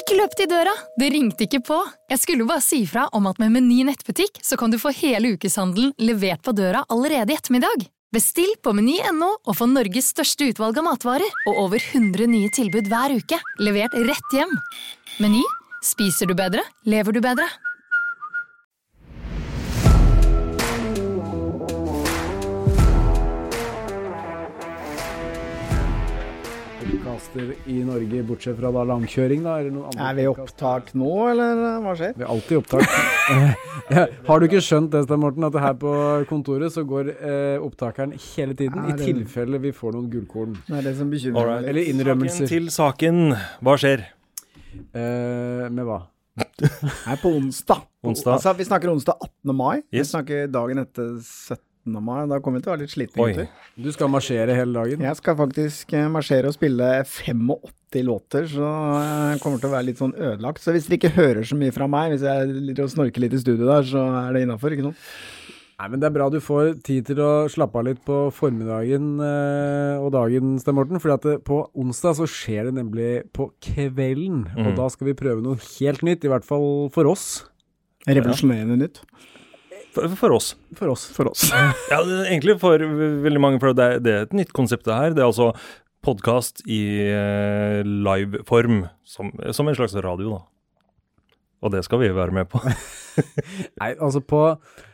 Ikke løp til døra, det ringte ikke på. Jeg skulle bare si fra om at med Meny nettbutikk så kan du få hele ukeshandelen levert på døra allerede i ettermiddag. Bestill på Meny.no og få Norges største utvalg av matvarer og over 100 nye tilbud hver uke, levert rett hjem. Meny, spiser du bedre, lever du bedre. Podcaster i Norge, bortsett fra da langkjøring da, eller noen andre. Vi opptak nå, eller hva skjer? Vi alltid opptak. Har du ikke skjønt det, Stein Morten, at her på kontoret så går opptakeren hele tiden, i tilfelle vi får noen gullkorn. Det det som bekymrer meg. Eller innrømmelser. Til saken, hva skjer? Med hva? Her på onsdag. Altså, vi snakker onsdag 18. mai. Vi snakker dagen etter 17. mai. Da kommer vi til å være litt slitne. Du skal marsjere hele dagen? Jeg skal faktisk marsjere og spille 85 låter, så jeg kommer til å være litt sånn ødelagt. Så hvis dere ikke hører så mye fra meg, hvis jeg litt og snorker litt i studio der, så det innenfor, ikke noe? Nei, men det bra du får tid til å slappe av litt på formiddagen og dagen, Stein Morten, fordi at på onsdag så skjer det nemlig på kvelden, og da skal vi prøve noe helt nytt, i hvert fall for oss. Revolusjonerende nytt. For oss. Ja, egentlig for veldig mange, for det er et nytt konsept det her. Det er altså podcast i live-form, som en slags radio da. Og det skal vi være med på. Nei, altså på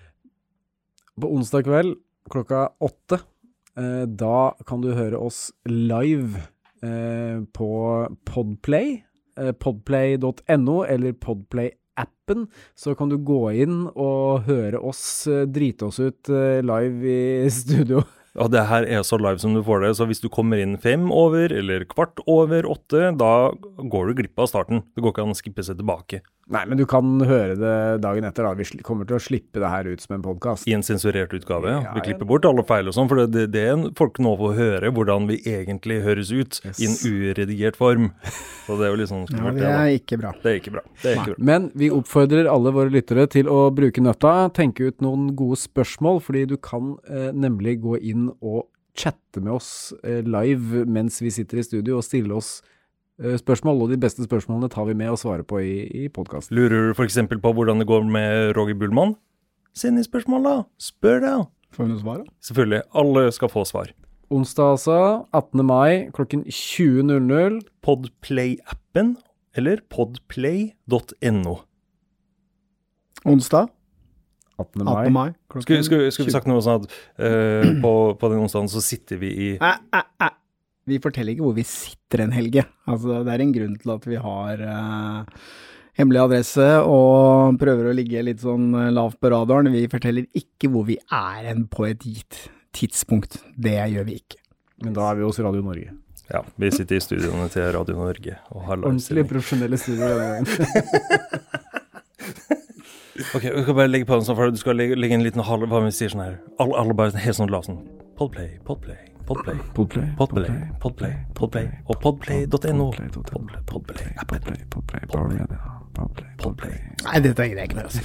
onsdag kveld klokka 8, da kan du høre oss live på Podplay, podplay.no eller Podplay-appen, så kan du gå inn og høre oss drite oss ut live i studio. Ja, det her er så live som du får det, så hvis du kommer inn 5 over eller kvart over 8, da går du glipp av starten. Det går ikke an å skippe seg tilbake. Nei, men du kan høre det dagen etter da. Vi kommer til å slippe det her ut som en podcast. I en sensurert utgave, ja. Vi klipper bort alle feil og sånn, for det er folk nå får høre hvordan vi egentlig høres ut i en uredigert form. Så det er jo litt sånn skummelt. Ja, det ikke bra. Det er ikke bra. Men vi oppfordrer alle våre lyttere til å bruke nøtta, tenke ut noen gode spørsmål, fordi du kan nemlig gå inn og chatte med oss live mens vi sitter i studio og stille oss spørsmål, og de beste spørsmålene tar vi med og svarer på i podcast. Lurer du for eksempel på hvordan det går med Roger Bullmann? Send i spørsmål da, spør da. Får vi noe svar da? Selvfølgelig, alle skal få svar. Onsdag altså, 18. mai, klokken 20.00. Podplay-appen eller podplay.no. Onsdag? 18. mai. Skulle vi sagt noe sånn at på den onsdagen så sitter vi i... Vi forteller ikke hvor vi sitter en helge. Altså, det en grunn til at vi har hemmelig adresse og prøver å ligge litt sånn lavt på radaren. Vi forteller ikke hvor vi på et gitt tidspunkt. Det gjør vi ikke. Men da vi hos Radio Norge. Ja, vi sitter i studioene til Radio Norge og har ordentlig profesjonelle studier denne gangen. Ok, vi skal bare legge på den sånn, for du skal legge en liten halv, hva vi sier sånn her. Alle bare helt sånn lav sånn. Podplay. Og podplay.no. Podplay. Nei, dette greier jeg ikke mer å si.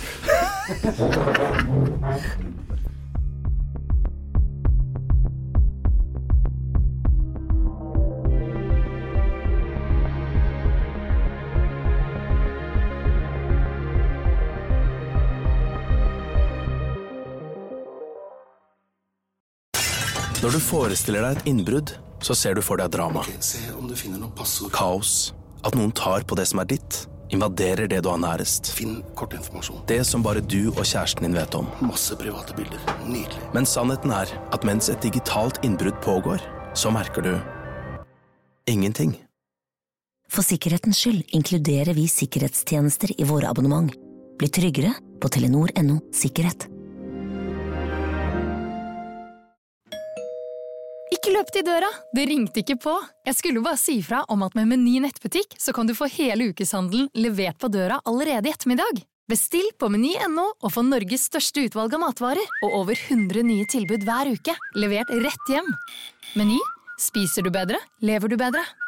Når du forestiller deg et innbrudd, så ser du for deg drama. Se om du finner noen passord. Kaos. At noen tar på det som ditt, invaderer det du har nærest. Finn kortinformasjon. Det som bare du og kjæresten din vet om. Masse private bilder. Nydelig. Men sannheten at mens et digitalt innbrudd pågår, så merker du ingenting. For sikkerhetens skyld inkluderer vi sikkerhetstjenester i våre abonnement. Bli tryggere på Telenor.no sikkerhet. Ikke løp til døra, det ringte ikke på. Jeg skulle bare si fra om at med Meny nettbutikk så kan du få hele ukeshandelen levert på døra allerede i ettermiddag. Bestill på Meny.no og få Norges største utvalg av matvarer og over 100 nye tilbud hver uke, levert rett hjem. Meny, spiser du bedre, lever du bedre.